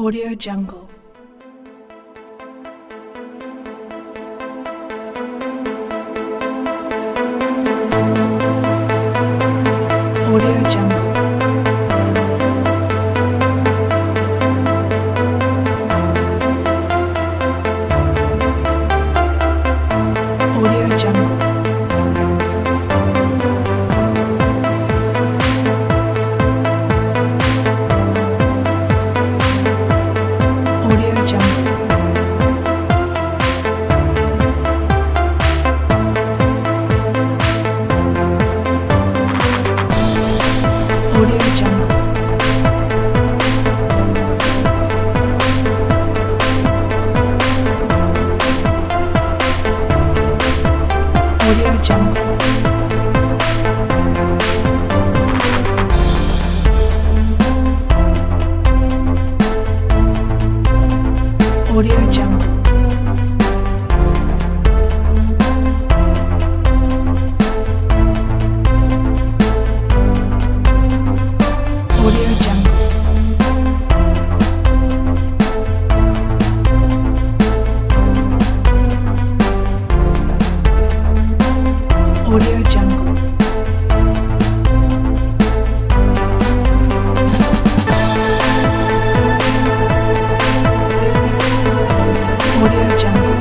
Audio Jungle. Audio Jungle. Audio Jungle. Audio Jungle. Audio Jungle. Audio Jungle. Audio Jungle. Audio Jungle. Audio Jungle. Audio Jungle.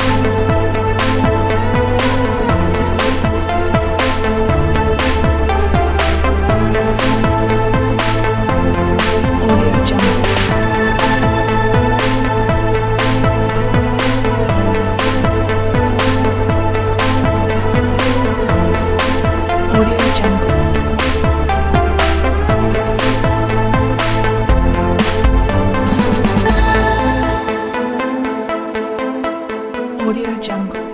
Audio Jungle. Audio Jungle. Audio Jungle.